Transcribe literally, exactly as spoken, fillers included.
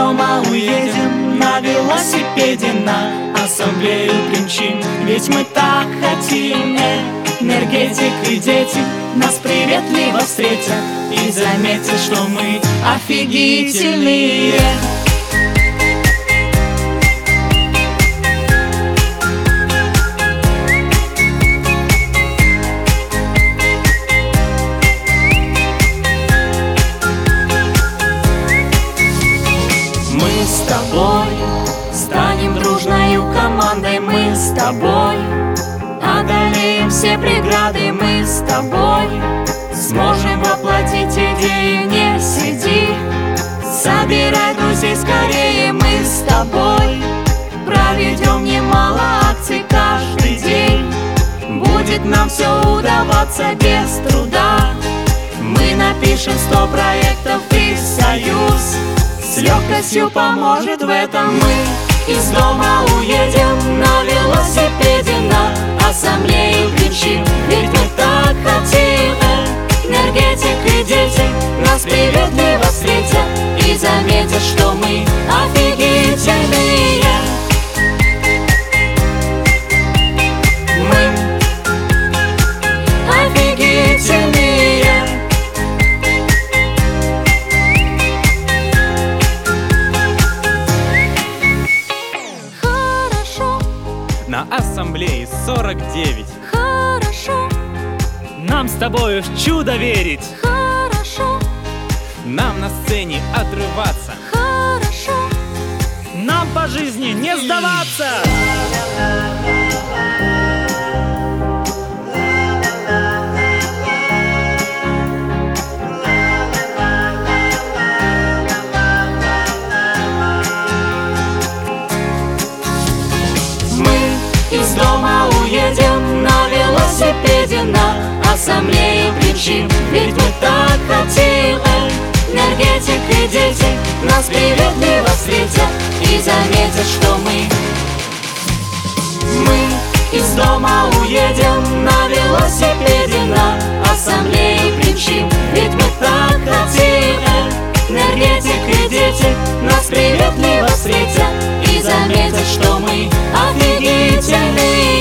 дома уедем на велосипеде, на ассамблею примчим, ведь мы так хотим. Энергетик и дети нас приветливо встретят и заметят, что мы офигительные. Мы с тобой станем дружною командой, мы с тобой одолеем все преграды, мы с тобой сможем воплотить идею. Не сиди, собирай друзей скорее, мы с тобой проведем немало акций каждый день. Будет нам все удаваться без труда. Мы напишем сто проектов и союз с легкостью поможет в этом. Мы из дома уедем на велосипеде, на ассамблею примчим, ведь мы так хотим. Энергетик и дети нас приветливо встретят и заметят, что мы офигительные. Мы офигительные. На ассамблее сорок девять. Хорошо, Нам с тобою в чудо верить. хорошо, Нам на сцене отрываться. хорошо. Нам по жизни не сдаваться. Из дома уедем на велосипеде, на ассамблею примчим, ведь мы так хотим. Энергетик и дети нас приветливо встретят и заметят, что мы Мы из дома уедем на велосипеде, на ассамблею примчим, ведь мы так хотим. Энергетик и дети нас приветливо встретят и заметят, что мы офигительные.